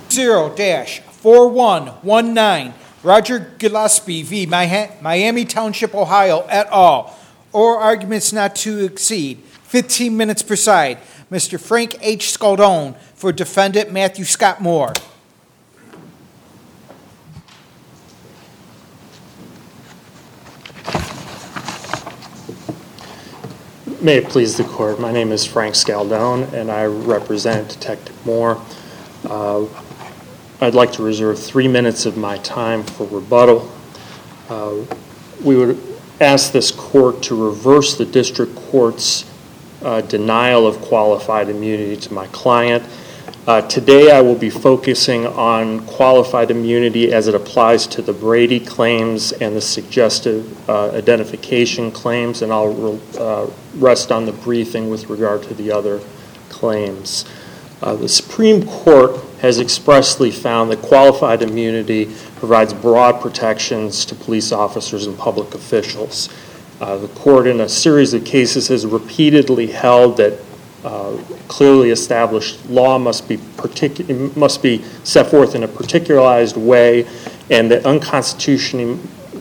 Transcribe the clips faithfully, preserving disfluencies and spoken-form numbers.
zero dash four one one nine, Roger Gillespie v. Miami Township, Ohio, et al. Or arguments not to exceed fifteen minutes per side. Mister Frank H. Scaldone for defendant Matthew Scott Moore. May it please the court, my name is Frank Scaldone and I represent Detective Moore. Uh, I'd like to reserve three minutes of my time for rebuttal. Uh, we would ask this court to reverse the district court's uh, denial of qualified immunity to my client. Uh, today I will be focusing on qualified immunity as it applies to the Brady claims and the suggestive uh, identification claims, and I'll uh, rest on the briefing with regard to the other claims. Uh, the Supreme Court has expressly found that qualified immunity provides broad protections to police officers and public officials. Uh, the court in a series of cases has repeatedly held that uh, clearly established law must be particu- must be set forth in a particularized way, and that unconstitutionality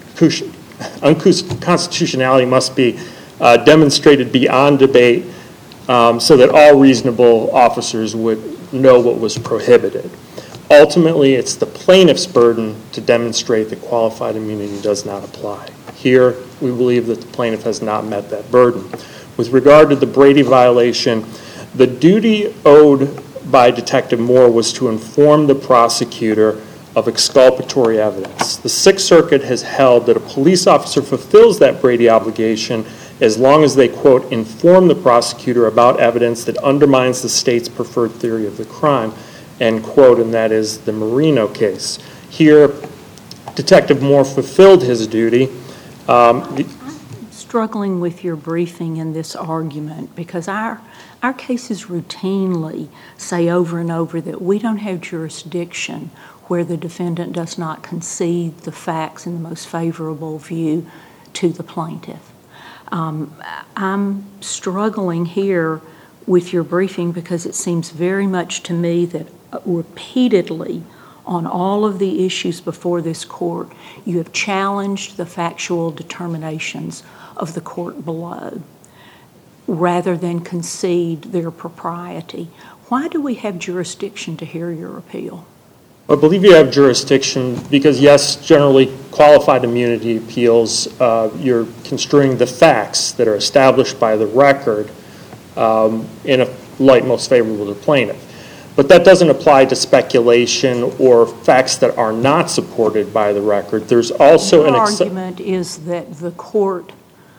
unconstitutionality must be uh, demonstrated beyond debate, um, so that all reasonable officers would know what was prohibited. Ultimately, it's the plaintiff's burden to demonstrate that qualified immunity does not apply. Here, we believe that the plaintiff has not met that burden. With regard to the Brady violation, the duty owed by Detective Moore was to inform the prosecutor of exculpatory evidence. The Sixth Circuit has held that a police officer fulfills that Brady obligation as long as they, quote, inform the prosecutor about evidence that undermines the state's preferred theory of the crime, end quote, and that is the Marino case. Here, Detective Moore fulfilled his duty. Um, the, struggling with your briefing in this argument because our our cases routinely say over and over that we don't have jurisdiction where the defendant does not concede the facts in the most favorable view to the plaintiff. Um, I'm struggling here with your briefing because it seems very much to me that repeatedly on all of the issues before this court, you have challenged the factual determinations of the court below rather than concede their propriety. Why do we have jurisdiction to hear your appeal? I believe you have jurisdiction because, yes, generally qualified immunity appeals, uh, you're construing the facts that are established by the record um, in a light most favorable to the plaintiff. But that doesn't apply to speculation or facts that are not supported by the record. There's also Your an ex- argument is that the court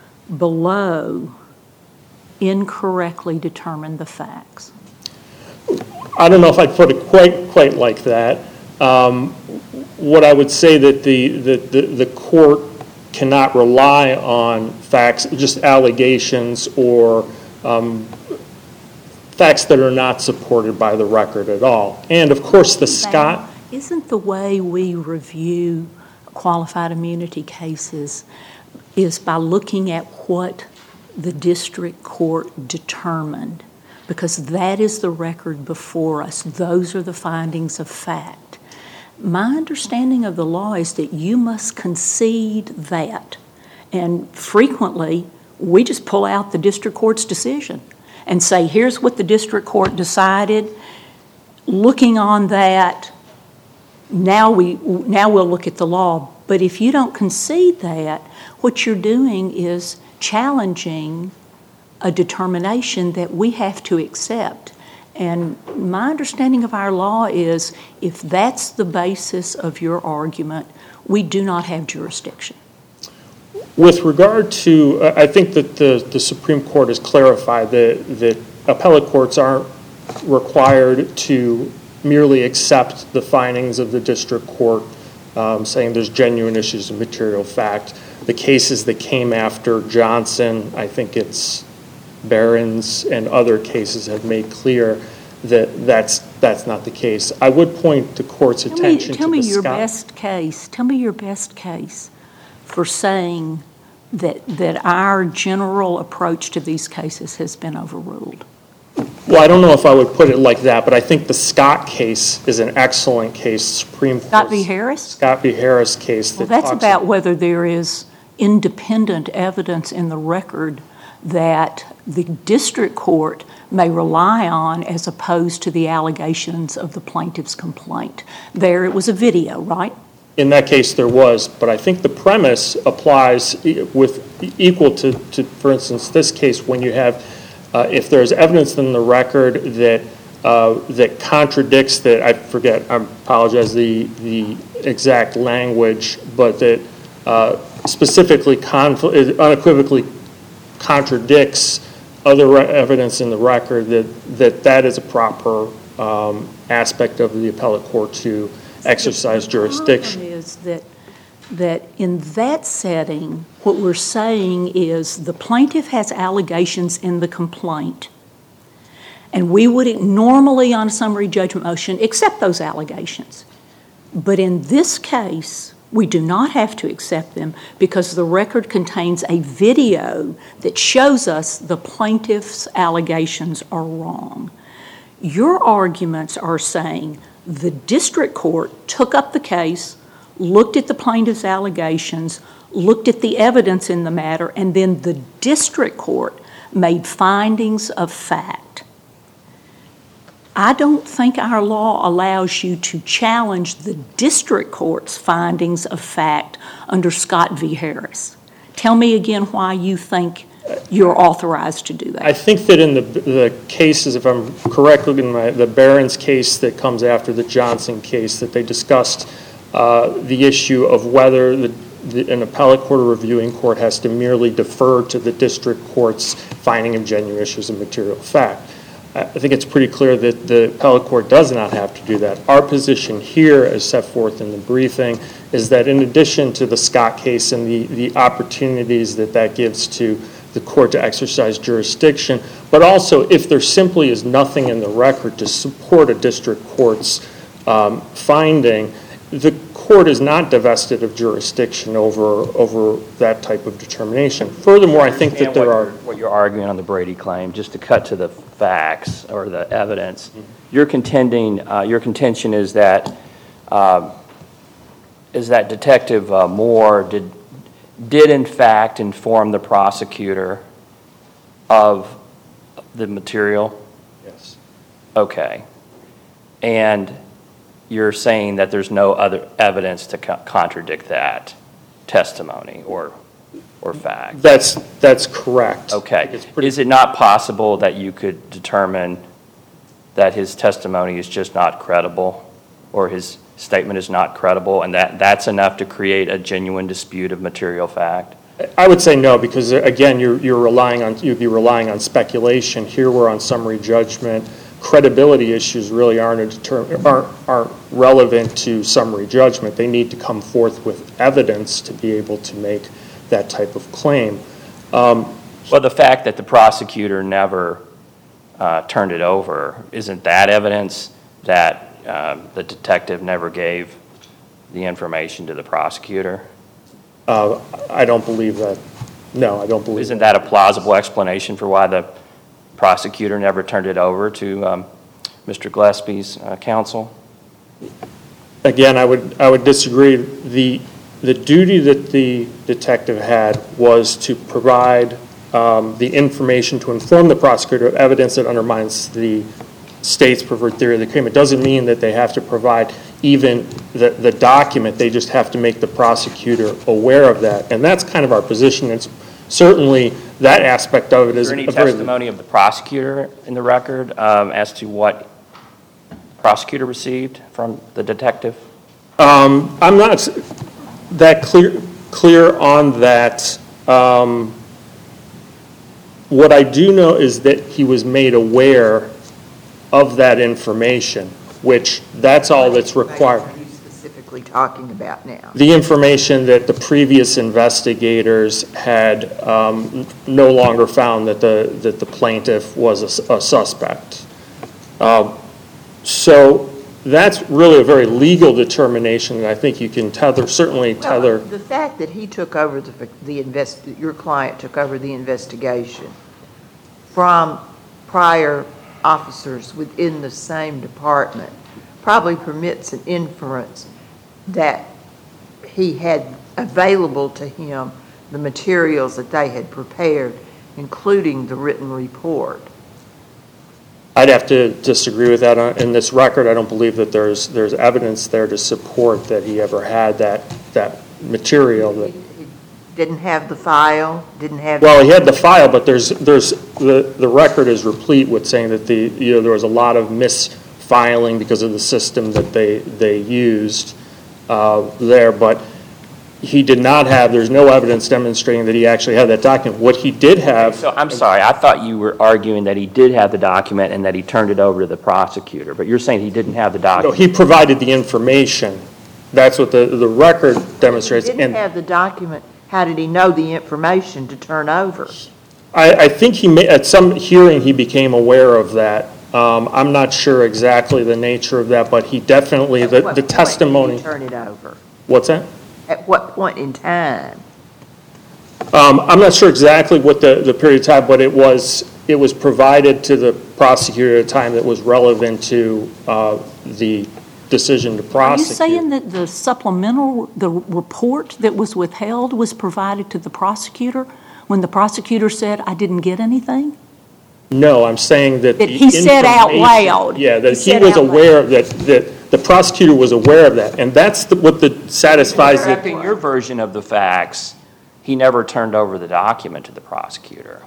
below incorrectly determined the facts. I don't know if I'd put it quite quite like that. Um, what I would say that the, the, the, the court cannot rely on facts, just allegations or um, facts that are not supported by the record at all. And of course the Scott... Isn't the way we review qualified immunity cases is by looking at what the district court determined, because that is the record before us. Those are the findings of fact. My understanding of the law is that you must concede that, and frequently we just pull out the district court's decision and say, here's what the district court decided. Looking on that, now we now we'll look at the law. But if you don't concede that, what you're doing is challenging a determination that we have to accept. And my understanding of our law is if that's the basis of your argument, we do not have jurisdiction. With regard to, uh, I think that the, the Supreme Court has clarified that, that appellate courts aren't required to merely accept the findings of the district court, um, saying there's genuine issues of material fact. The cases that came after Johnson, I think it's Barron's and other cases have made clear that that's that's not the case. I would point the court's tell attention me, tell to me the your Scott. best case. Tell me your best case for saying that that our general approach to these cases has been overruled. Well, I don't know if I would put it like that, but I think the Scott case is an excellent case, Supreme Court. Scott v. Harris? Scott v. Harris case. Well, that that's talks about whether there is independent evidence in the record that the district court may rely on as opposed to the allegations of the plaintiff's complaint. There, it was a video, right? In that case, there was, but I think the premise applies e- with equal to, to, for instance, this case when you have, uh, if there's evidence in the record that uh, that contradicts that, I forget, I apologize, the the exact language, but that uh, specifically confl- unequivocally contradicts other re- evidence in the record, that that that is a proper um, aspect of the appellate court to exercise jurisdiction. The problem is that, that in that setting, what we're saying is the plaintiff has allegations in the complaint, and we would normally on a summary judgment motion accept those allegations. But in this case, we do not have to accept them because the record contains a video that shows us the plaintiff's allegations are wrong. Your arguments are saying the district court took up the case, looked at the plaintiff's allegations, looked at the evidence in the matter, and then the district court made findings of fact. I don't think our law allows you to challenge the district court's findings of fact under Scott v. Harris. Tell me again why you think you're authorized to do that. I think that in the the cases, if I'm correct, in my, the Barron's case that comes after the Johnson case, that they discussed uh, the issue of whether the, the, an appellate court or reviewing court has to merely defer to the district court's finding of genuine issues of material fact. I think it's pretty clear that the appellate court does not have to do that. Our position here, as set forth in the briefing, is that in addition to the Scott case and the, the opportunities that that gives to the court to exercise jurisdiction, but also if there simply is nothing in the record to support a district court's um, finding, the court is not divested of jurisdiction over over that type of determination. Furthermore, I think that there what are... You're, what you're arguing on the Brady claim, just to cut to the facts or the evidence, mm-hmm. you're contending, uh, your contention is that uh, is that Detective uh, Moore did did in fact inform the prosecutor of the material? Yes. Okay. And you're saying that there's no other evidence to co- contradict that testimony or or fact? That's that's correct. Okay. Pretty- Is it not possible that you could determine that his testimony is just not credible or his statement is not credible and that that's enough to create a genuine dispute of material fact? I would say no, because again, you're you're relying on you'd be relying on speculation. Here we're on summary judgment. Credibility issues really aren't a determ- aren't aren't relevant to summary judgment. They need to come forth with evidence to be able to make that type of claim. Um, well, the fact that the prosecutor never uh, turned it over, isn't that evidence that um, the detective never gave the information to the prosecutor? uh, I don't believe that. No, I don't believe. Isn't that a plausible explanation for why the prosecutor never turned it over to um, Mister Gillespie's uh, counsel? Again, I would I would disagree. The the duty that the detective had was to provide um, the information to inform the prosecutor of evidence that undermines the state's preferred theory of the claim. It doesn't mean that they have to provide even the, the document. They just have to make the prosecutor aware of that. And that's kind of our position. It's certainly that aspect of it is. Is there any testimony of the prosecutor in the record um, as to what the prosecutor received from the detective? Um, I'm not that clear clear on that. Um, what I do know is that he was made aware of that information, which that's all that's required. What are you specifically talking about now? The information that the previous investigators had um, no longer found that the that the plaintiff was a, a suspect. Um, so that's really a very legal determination, and I think you can tether certainly tether. Well, the fact that he took over the the invest your client took over the investigation from prior officers within the same department probably permits an inference that he had available to him the materials that they had prepared, including the written report. I'd have to disagree with that. In this record, I don't believe that there's there's evidence there to support that he ever had that that material. That, He didn't have the file, didn't have... well, he had the file, but there's there's the the record is replete with saying that the you know there was a lot of misfiling because of the system that they they used uh, there, but he did not have, there's no evidence demonstrating that he actually had that document. What he did have... So I'm sorry, I thought you were arguing that he did have the document and that he turned it over to the prosecutor, but you're saying he didn't have the No, document. he provided the information. That's what the, the record demonstrates. He didn't And have the document. How did he know the information to turn over? I, I think he may, at some hearing he became aware of that. Um, I'm not sure exactly the nature of that, but he definitely, At the, what the point did testimony... he turn it over? What's that? At what point in time? Um, I'm not sure exactly what the, the period of time, but it was it was provided to the prosecutor at a time that was relevant to uh, the decision to Are you prosecute. saying that the supplemental, the report that was withheld was provided to the prosecutor when the prosecutor said, I didn't get anything? No, I'm saying that That the he said out information- loud. Yeah, He that he said was out loud. aware, that, that the prosecutor was aware of that, and that's the- what the satisfies the... Accepting your version of the facts, he never turned over the document to the prosecutor.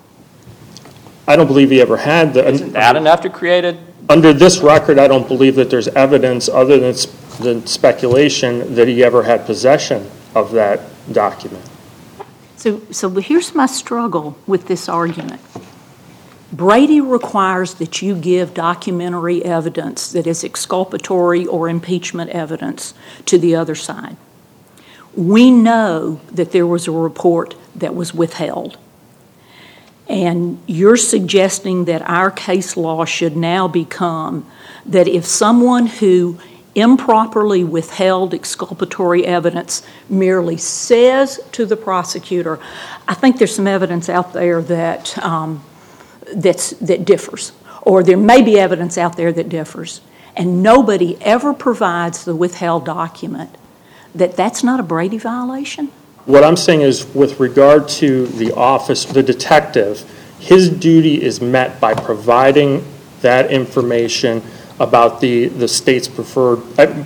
I don't believe he ever had the... Isn't that enough to create a... Under this record, I don't believe that there's evidence other than, s- than speculation that he ever had possession of that document. So, so here's my struggle with this argument. Brady requires that you give documentary evidence that is exculpatory or impeachment evidence to the other side. We know that there was a report that was withheld. And you're suggesting that our case law should now become that if someone who improperly withheld exculpatory evidence merely says to the prosecutor, I think there's some evidence out there that um, that's, that differs, or there may be evidence out there that differs, and nobody ever provides the withheld document, that that's not a Brady violation? What I'm saying is, with regard to the office, the detective, his duty is met by providing that information about the, the state's preferred. I,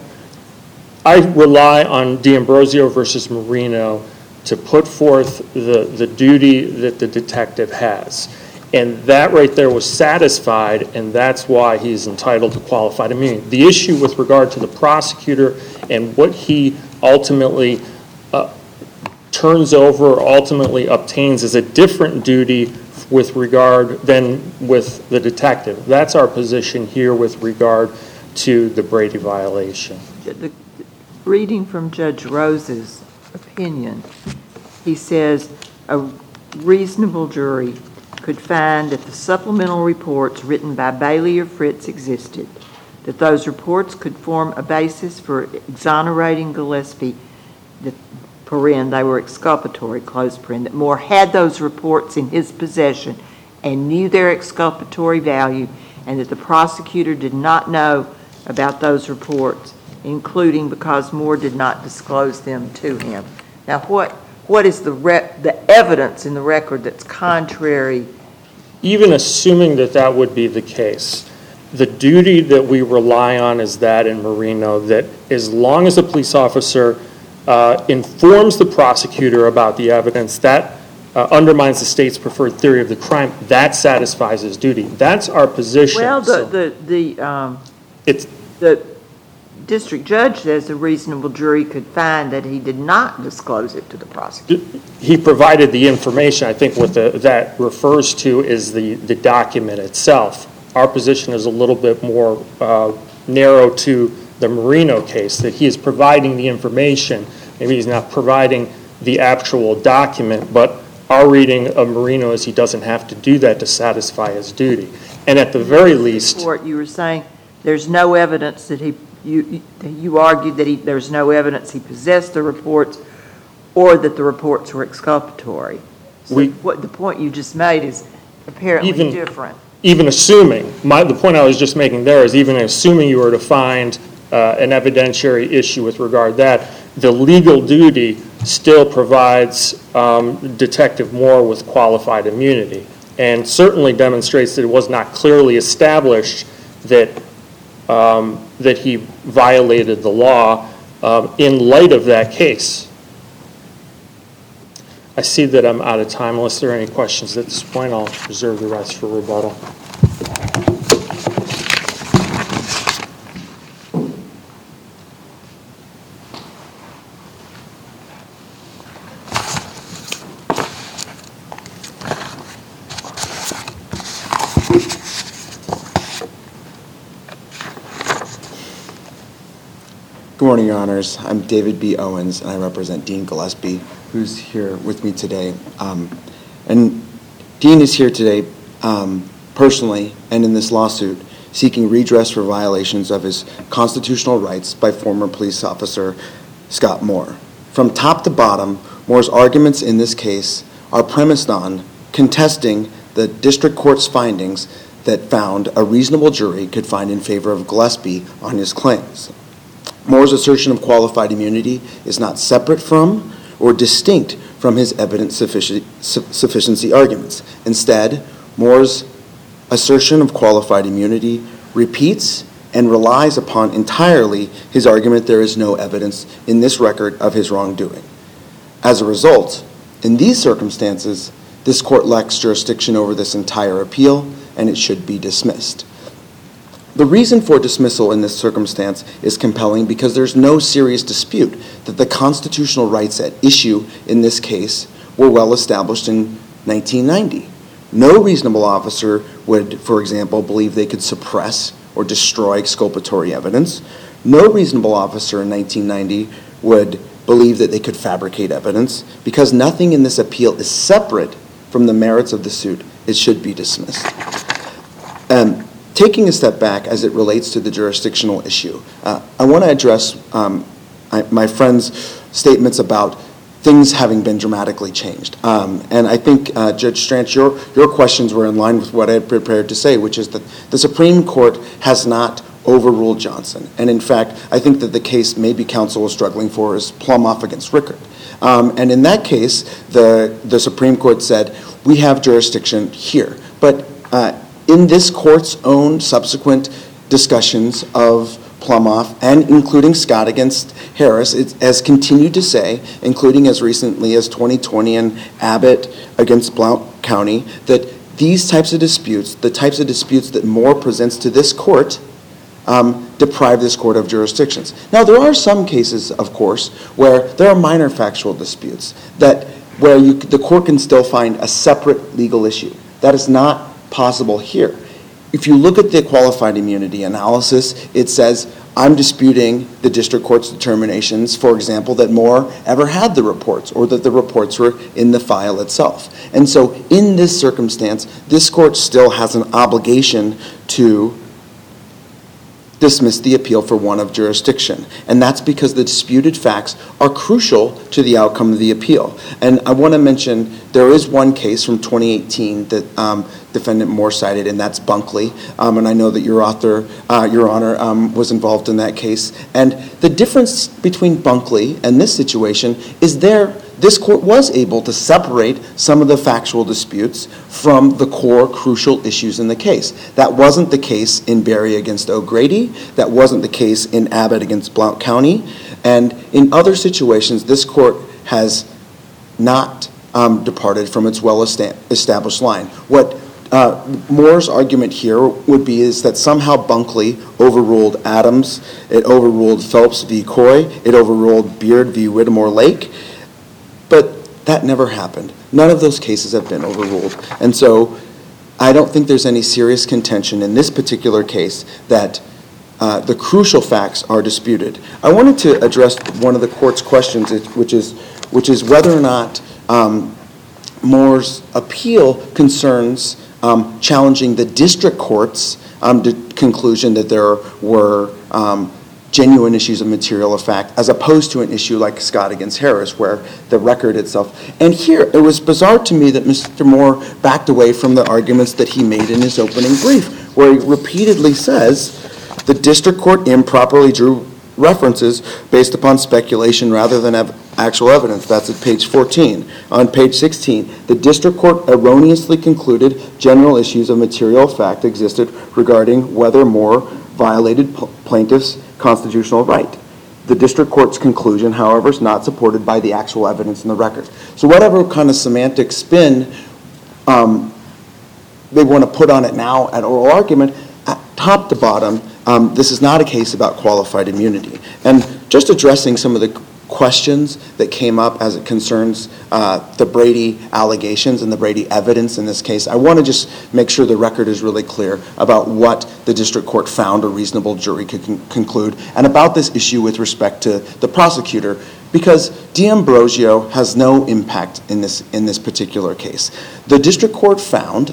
I rely on D'Ambrosio versus Marino to put forth the, the duty that the detective has. And that right there was satisfied, and that's why he's entitled to qualified immunity. The issue with regard to the prosecutor and what he ultimately uh, turns over or ultimately obtains is a different duty with regard than with the detective. That's our position here with regard to the Brady violation. The, reading from Judge Rose's opinion, he says a reasonable jury could find that the supplemental reports written by Bailey or Fritz existed, that those reports could form a basis for exonerating Gillespie, that, paren, they were exculpatory, close paren, that Moore had those reports in his possession and knew their exculpatory value, and that the prosecutor did not know about those reports, including because Moore did not disclose them to him. Now, what what is the re- the evidence in the record that's contrary? Even assuming that that would be the case, the duty that we rely on is that in Marino, that as long as the police officer uh, informs the prosecutor about the evidence, that uh, undermines the state's preferred theory of the crime, that satisfies his duty. That's our position. Well, the So the the um, it's the district judge says a reasonable jury could find that he did not disclose it to the prosecutor. he provided the information. I think what the, that refers to is the, the document itself. Our position is a little bit more uh, narrow to the Marino case, that he is providing the information. Maybe he's not providing the actual document, but our reading of Marino is he doesn't have to do that to satisfy his duty. And at the very least... Report, you were saying there's no evidence that he, you, you argued that he, there's no evidence he possessed the reports or that the reports were exculpatory. So We- what the point you just made is apparently Even- different. even assuming, my, the point I was just making there is even assuming you were to find uh, an evidentiary issue with regard to that, the legal duty still provides um, Detective Moore with qualified immunity, and certainly demonstrates that it was not clearly established that um, that he violated the law um, in light of that case. I see that I'm out of time. Unless there are any questions at this point, I'll reserve the rest for rebuttal. Good morning, Your Honors. I'm David B. Owens, and I represent Dean Gillespie, who's here with me today. Um, and Dean is here today um, personally and in this lawsuit seeking redress for violations of his constitutional rights by former police officer Scott Moore. From top to bottom, Moore's arguments in this case are premised on contesting the district court's findings that found a reasonable jury could find in favor of Gillespie on his claims. Moore's assertion of qualified immunity is not separate from or distinct from his evidence sufficiency arguments. Instead, Moore's assertion of qualified immunity repeats and relies upon entirely his argument there is no evidence in this record of his wrongdoing. As a result, in these circumstances, this court lacks jurisdiction over this entire appeal, and it should be dismissed. The reason for dismissal in this circumstance is compelling because there's no serious dispute that the constitutional rights at issue in this case were well established in nineteen ninety. No reasonable officer would, for example, believe they could suppress or destroy exculpatory evidence. No reasonable officer in nineteen ninety would believe that they could fabricate evidence. Because nothing in this appeal is separate from the merits of the suit, it should be dismissed. Um, Taking a step back as it relates to the jurisdictional issue, uh, I want to address um, I, my friend's statements about things having been dramatically changed. Um, and I think, uh, Judge Stranch, your, your questions were in line with what I had prepared to say, which is that the Supreme Court has not overruled Johnson. And in fact, I think that the case maybe counsel was struggling for is Plumhoff against Rickard. Um, and in that case, the, the Supreme Court said, we have jurisdiction here. But uh, in this court's own subsequent discussions of Plumhoff, and including Scott against Harris, it has continued to say, including as recently as twenty twenty and Abbott against Blount County, that these types of disputes, the types of disputes that Moore presents to this court, um, deprive this court of jurisdictions. Now, there are some cases, of course, where there are minor factual disputes, that where you, the court can still find a separate legal issue. That is not possible here. If you look at the qualified immunity analysis, it says, I'm disputing the district court's determinations, for example, that Moore ever had the reports or that the reports were in the file itself. And so in this circumstance, this court still has an obligation to dismiss the appeal for want of jurisdiction. And that's because the disputed facts are crucial to the outcome of the appeal. And I want to mention there is one case from twenty eighteen that um, Defendant Moore cited, and that's Bunkley. Um, and I know that your author, uh, Your Honor, um, was involved in that case. And the difference between Bunkley and this situation is there, this court was able to separate some of the factual disputes from the core crucial issues in the case. That wasn't the case in Berry against O'Grady. That wasn't the case in Abbott against Blount County. And in other situations, this court has not um, departed from its well-established line. What Uh, Moore's argument here would be is that somehow Bunkley overruled Adams, it overruled Phelps v. Coy, it overruled Beard v. Whittemore Lake, but that never happened. None of those cases have been overruled. And so I don't think there's any serious contention in this particular case that uh, the crucial facts are disputed. I wanted to address one of the court's questions, which is, which is whether or not um, Moore's appeal concerns Um, challenging the district court's um, de- conclusion that there were um, genuine issues of material fact, as opposed to an issue like Scott against Harris, where the record itself. And here, it was bizarre to me that Mister Moore backed away from the arguments that he made in his opening brief, where he repeatedly says the district court improperly drew references based upon speculation rather than ev- actual evidence. That's at page fourteen. On page sixteen, the district court erroneously concluded general issues of material fact existed regarding whether Moore violated pl- plaintiff's constitutional right. The district court's conclusion, however, is not supported by the actual evidence in the record. So whatever kind of semantic spin um, they want to put on it now at oral argument, at top to bottom, um, this is not a case about qualified immunity. And just addressing some of the questions that came up as it concerns uh, the Brady allegations and the Brady evidence in this case, I want to just make sure the record is really clear about what the district court found a reasonable jury could con- conclude and about this issue with respect to the prosecutor, because D'Ambrosio has no impact in this in this particular case. The district court found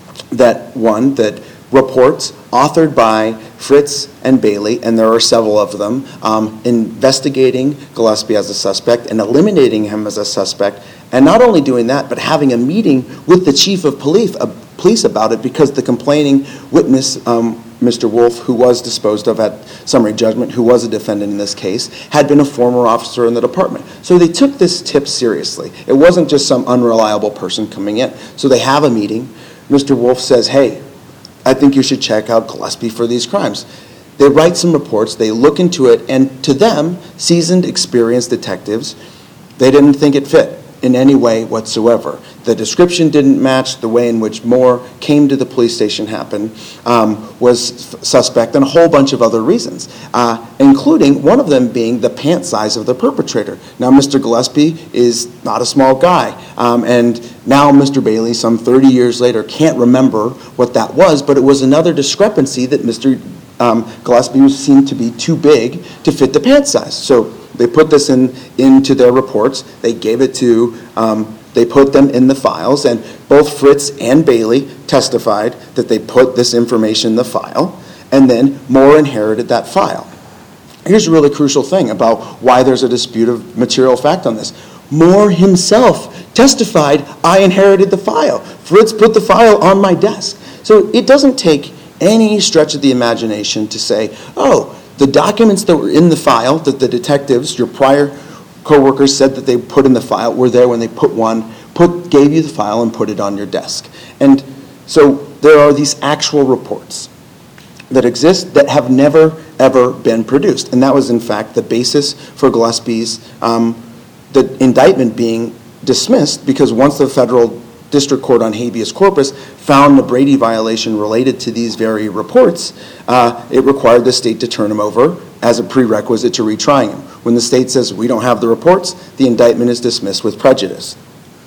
that, one, that reports authored by Fritz and Bailey, and there are several of them, um, investigating Gillespie as a suspect and eliminating him as a suspect, and not only doing that, but having a meeting with the chief of police, uh, police about it, because the complaining witness, um, Mister Wolf, who was disposed of at summary judgment, who was a defendant in this case, had been a former officer in the department. So they took this tip seriously. It wasn't just some unreliable person coming in. So they have a meeting. Mister Wolf says, hey, I think you should check out Gillespie for these crimes. They write some reports, they look into it, and to them, seasoned, experienced detectives, they didn't think it fit in any way whatsoever. The description didn't match, the way in which Moore came to the police station happened um, was f- suspect, and a whole bunch of other reasons, uh, including one of them being the pant size of the perpetrator. Now, Mister Gillespie is not a small guy, um, and now Mister Bailey, some thirty years later, can't remember what that was, but it was another discrepancy that Mister Um, Gillespie seemed to be too big to fit the pant size. So they put this in into their reports. They gave it to, um, they put them in the files, and both Fritz and Bailey testified that they put this information in the file, and then Moore inherited that file. Here's a really crucial thing about why there's a dispute of material fact on this. Moore himself testified, I inherited the file. Fritz put the file on my desk. So it doesn't take any stretch of the imagination to say, oh, the documents that were in the file that the detectives, your prior coworkers said that they put in the file, were there when they put one, put gave you the file and put it on your desk. And so there are these actual reports that exist that have never, ever been produced. And that was, in fact, the basis for Gillespie's, um, the indictment being dismissed, because once the federal district court on habeas corpus found the Brady violation related to these very reports, uh, it required the state to turn him over as a prerequisite to retrying him. When the state says we don't have the reports, the indictment is dismissed with prejudice.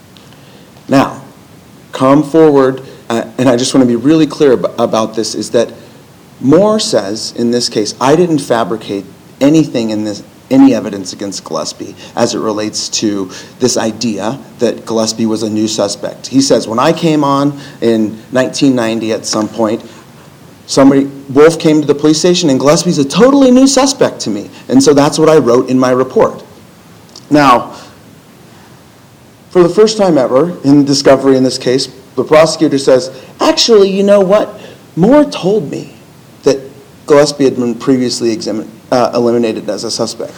Now, come forward, uh, and I just want to be really clear ab- about this, is that Moore says, in this case, I didn't fabricate anything in this any evidence against Gillespie as it relates to this idea that Gillespie was a new suspect. He says, when I came on in nineteen ninety at some point, somebody, Wolf came to the police station and Gillespie's a totally new suspect to me. And so that's what I wrote in my report. Now, for the first time ever in discovery in this case, the prosecutor says, actually, you know what? Moore told me that Gillespie had been previously examined, Uh, eliminated as a suspect.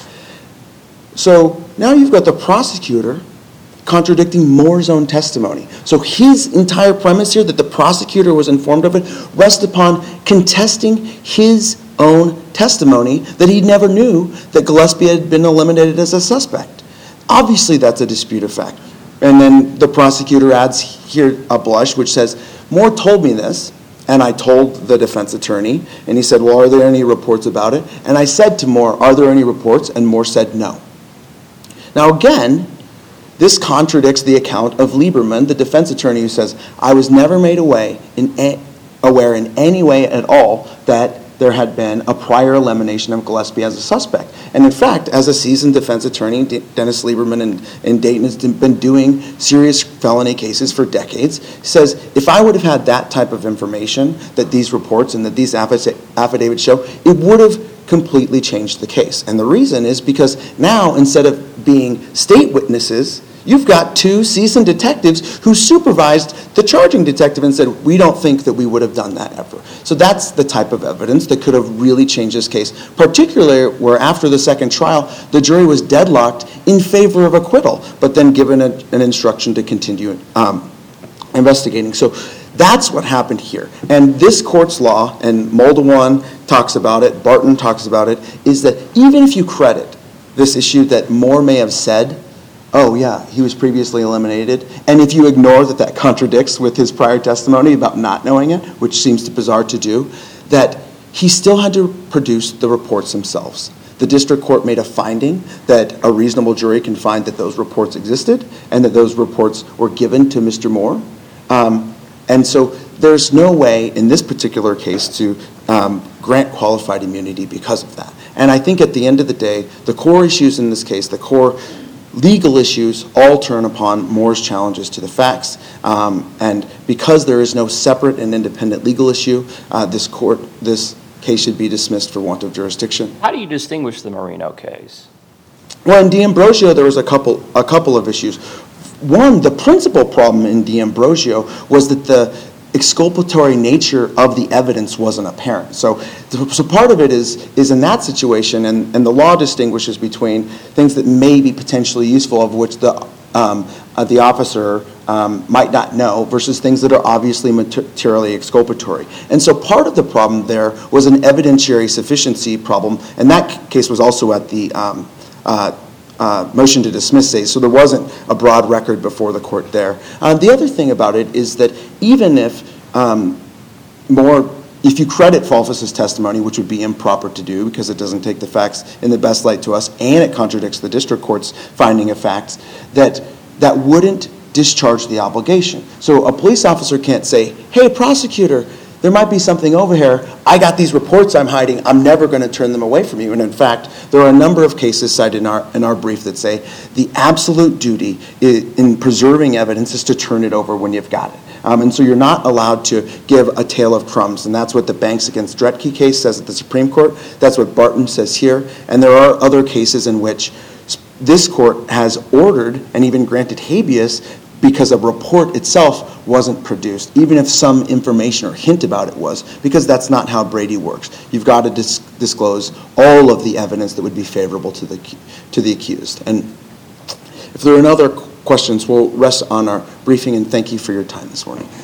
So now you've got the prosecutor contradicting Moore's own testimony. So his entire premise here that the prosecutor was informed of it rests upon contesting his own testimony that he never knew that Gillespie had been eliminated as a suspect. Obviously that's a dispute of fact. And then the prosecutor adds here a blush which says, Moore told me this, and I told the defense attorney, and he said, well, are there any reports about it? And I said to Moore, are there any reports? And Moore said no. Now again, this contradicts the account of Lieberman, the defense attorney, who says, I was never made away in a- aware in any way at all that there had been a prior elimination of Gillespie as a suspect. And in fact, as a seasoned defense attorney, D- Dennis Lieberman in, in Dayton has been doing serious felony cases for decades. He says, if I would have had that type of information that these reports and that these affidavits show, it would have completely changed the case. And the reason is because now, instead of being state witnesses, you've got two seasoned detectives who supervised the charging detective and said, we don't think that we would have done that ever. So that's the type of evidence that could have really changed this case, particularly where after the second trial, the jury was deadlocked in favor of acquittal, but then given a, an instruction to continue um, investigating. So that's what happened here. And this court's law, and Moldawan talks about it, Barton talks about it, is that even if you credit this issue that Moore may have said, oh yeah, he was previously eliminated, and if you ignore that that contradicts with his prior testimony about not knowing it, which seems bizarre to do, that he still had to produce the reports themselves. The district court made a finding that a reasonable jury can find that those reports existed and that those reports were given to Mister Moore. Um, and so there's no way in this particular case to um, grant qualified immunity because of that. And I think at the end of the day, the core issues in this case, the core legal issues all turn upon Moore's challenges to the facts. Um, and because there is no separate and independent legal issue, uh, this court, this case should be dismissed for want of jurisdiction. How do you distinguish the Marino case? Well, in D'Ambrosio, there was a couple, a couple of issues. One, the principal problem in D'Ambrosio was that the exculpatory nature of the evidence wasn't apparent. So, so part of it is, is in that situation, and, and the law distinguishes between things that may be potentially useful, of which the, um, uh, the officer um, might not know, versus things that are obviously materially exculpatory. And so part of the problem there was an evidentiary sufficiency problem, and that case was also at the um, uh, Uh, motion to dismiss stage, so there wasn't a broad record before the court there. Uh, the other thing about it is that even if um, more, if you credit Fulfus's testimony, which would be improper to do because it doesn't take the facts in the best light to us, and it contradicts the district court's finding of facts, that that wouldn't discharge the obligation. So a police officer can't say, hey, prosecutor, there might be something over here. I got these reports I'm hiding. I'm never going to turn them away from you. And in fact, there are a number of cases cited in our in our brief that say the absolute duty in preserving evidence is to turn it over when you've got it. Um, and so you're not allowed to give a tale of crumbs. And that's what the Banks against Dretke case says at the Supreme Court. That's what Barton says here. And there are other cases in which this court has ordered and even granted habeas because a report itself wasn't produced, even if some information or hint about it was, because that's not how Brady works. You've got to dis- disclose all of the evidence that would be favorable to the to the accused. And if there are no other questions, we'll rest on our briefing, and thank you for your time this morning.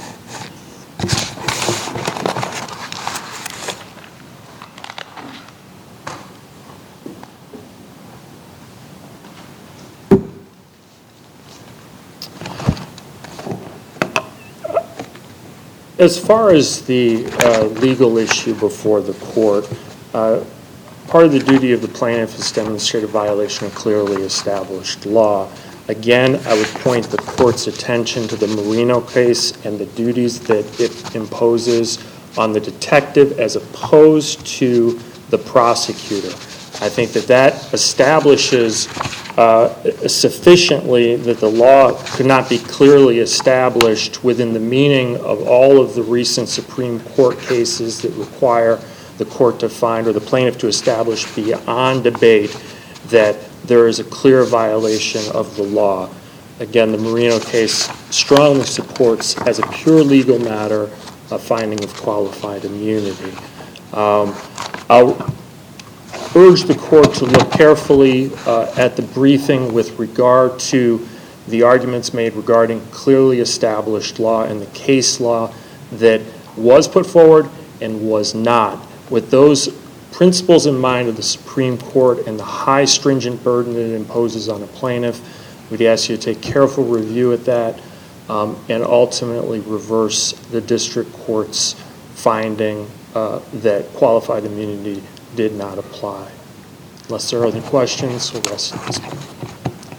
As far as the uh, legal issue before the court, uh, part of the duty of the plaintiff is to demonstrate a violation of clearly established law. Again, I would point the court's attention to the Marino case and the duties that it imposes on the detective as opposed to the prosecutor. I think that that establishes uh, sufficiently that the law could not be clearly established within the meaning of all of the recent Supreme Court cases that require the court to find or the plaintiff to establish beyond debate that there is a clear violation of the law. Again, the Marino case strongly supports, as a pure legal matter, a finding of qualified immunity. Um, I'll urge the court to look carefully uh, at the briefing with regard to the arguments made regarding clearly established law and the case law that was put forward and was not. With those principles in mind of the Supreme Court and the high stringent burden that it imposes on a plaintiff, we'd ask you to take careful review at that um, and ultimately reverse the district court's finding uh, that qualified immunity did not apply. Unless there are other questions, we'll rest at this point.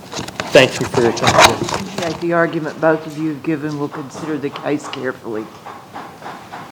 Thank you for your time. Appreciate the argument both of you have given. We'll consider the case carefully.